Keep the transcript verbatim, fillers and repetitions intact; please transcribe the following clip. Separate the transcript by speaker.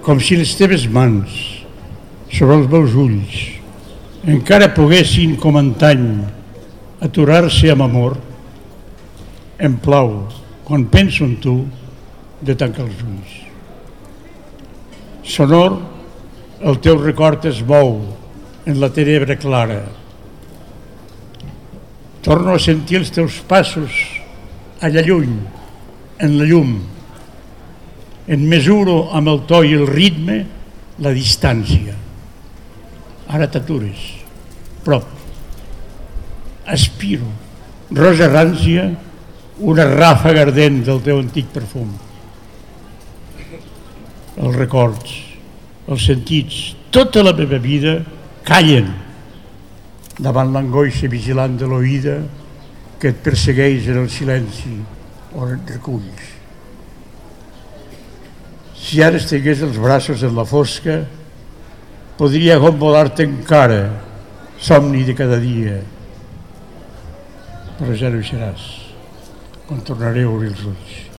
Speaker 1: com si les teves mans sobre els meus ulls encara poguessin, com antany, aturar-se amb amor, em plau, quan penso en tu, de tancar els ulls. Sonor, el teu record es mou en la tenebra clara. Torno a sentir els teus passos allà lluny, en la llum. En mesuro amb el to i el ritme la distància. Ara t'atures, prop. Aspiro, rosa rància, una ràfaga ardent del teu antic perfum. Els records, els sentits, tota la meva vida callen davant l'angoixa vigilant de l'oïda que et persegueix en el silenci on et reculls. Si ara estigués els braços en la fosca, podria convolar-te encara, somni de cada dia. Però ja no hi seràs, quan tornaré a obrir els ulls.